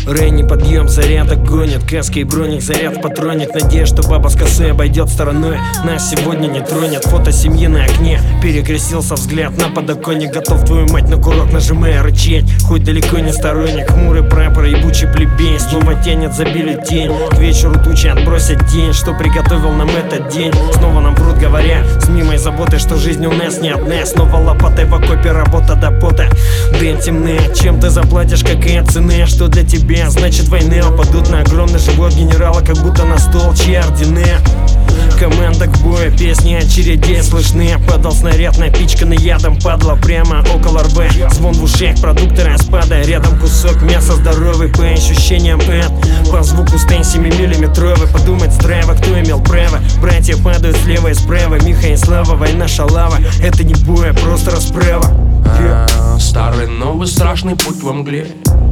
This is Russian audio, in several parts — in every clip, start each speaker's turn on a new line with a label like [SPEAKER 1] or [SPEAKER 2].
[SPEAKER 1] Рейни, подъем, заряда гонит. Каска и броник, заряд в патроник. Надеюсь, что баба с косой обойдет стороной. Нас сегодня не тронет. Фото семьи на окне. Перекрестился взгляд на подоконник. Готов твою мать на курок, нажимая рычать. Хоть далеко не сторонник. Хмурый прапор, ебучий плебей. Снова тянет за бюллетень. К вечеру тучи отбросят тень. Что приготовил нам этот день. Снова нам врут, говоря с мнимой заботой, что жизнь у нас не одна. Снова лопатой в окопе, работа до пота. День темная, чем ты заплатишь, какая цена? Что для тебя значит война? Упадут на огромный живот генерала, как будто на стол чьи ордены. Команда к бою, песни очередей слышны. Падал снаряд, напичканный ядом, падла прямо около рва. Звон в ушах, продукты распада. Рядом кусок мяса здоровый, по ощущениям по звуку стейн 7-миллиметровый. Подумать здраво, кто имел право. Братья падают слева и справа. Миха и Слава, война шалава. Это не бой, а просто расправа.
[SPEAKER 2] Старый, новый, страшный путь во мгле.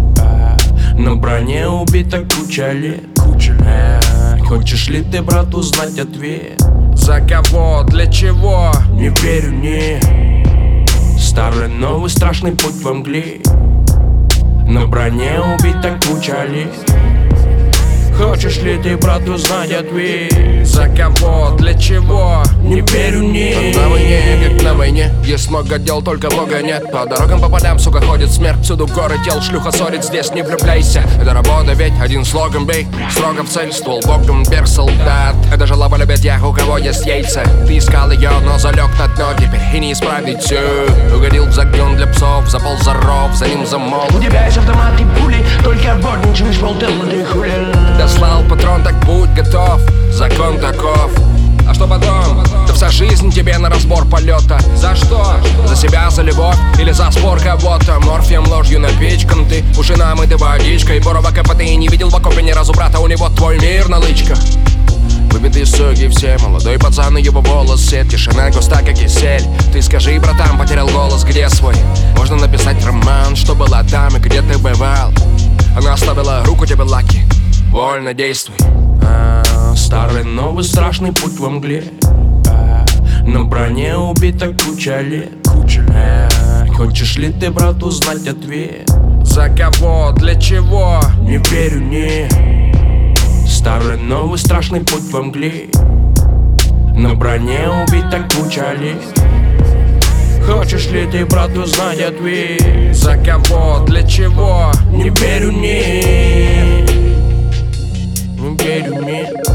[SPEAKER 2] На броне убита куча лет. Хочешь ли ты, брат, узнать ответ? За кого, для чего? Не верю, не. Старый, новый, страшный путь во мгле. На броне убита куча лет. Хочешь ли ты, брат, узнать ответ? За кого, для чего? Не верю, не.
[SPEAKER 3] На войне, как на войне. Есть много дел, только Бога нет. По дорогам, по полям, сука, ходит смерть. Всюду горы тел, шлюха ссорит, здесь не влюбляйся. Это работа, ведь один слоган бей. Строго в цель, ствол боком, перс, солдат. Это же лава любит тех, у кого есть яйца. Ты искал ее, но залег на дно теперь и не исправить все. Угодил в загон для псов, заполз за ров, за ним замол.
[SPEAKER 4] У тебя есть автомат и пули, только больно, чем из полтела ты хули.
[SPEAKER 3] Дослал патрон, так будь готов. Закон таков. А что потом? Да вся жизнь тебе на разбор полета. За что? За себя, за любовь или за спор кого-то? Морфием, ложью напичкан ты, уши намыты водичкой. Борова КПТ и не видел в окопе ни разу брата. У него твой мир на лычках. Выбитые соги все, молодой пацан и его волос. Сеть, тишина густа, как кисель. Ты скажи, братан, потерял голос, где свой? Можно написать роман, что была там и где ты бывал. Она оставила руку тебе, лаки. Вольно действуй.
[SPEAKER 2] Старый, новый, страшный путь во мгле. На броне убита куча лет. Хочешь ли ты, брат, узнать ответ?
[SPEAKER 3] За кого, для чего?
[SPEAKER 2] Не верю, не. Старый, новый, страшный путь во мгле. На броне убита куча лет. Хочешь ли ты, брат, узнать ответ?
[SPEAKER 3] За кого, для чего?
[SPEAKER 2] Не верю, не. Не верю, не.